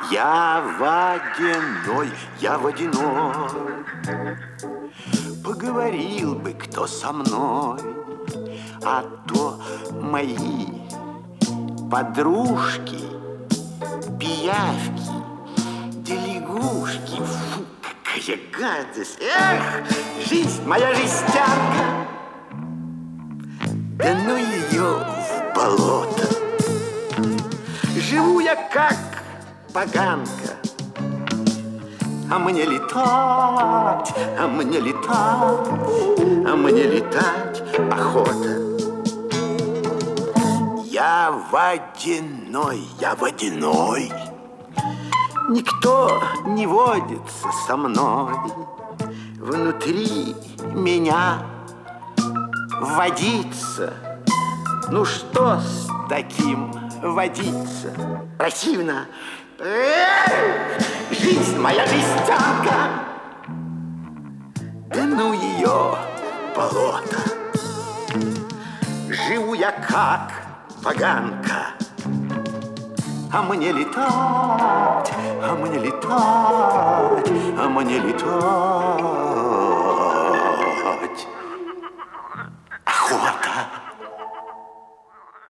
Я водяной, я водяной. Поговорил бы кто со мной, а то мои подружки, пиявки, да лягушки. Фу, какая гадость! Эх, жизнь моя жестянка! Да ну ее в болото! Живу я как поганка, а мне летать, а мне летать, а мне летать охота. Я водяной, я водяной. Никто не водится со мной. Внутри меня водится. Ну что с таким водиться? Противно. Жизнь моя жестянка. Да ну ее болото. Живу я как поганка, а мне летать, а мне летать, а мне летать.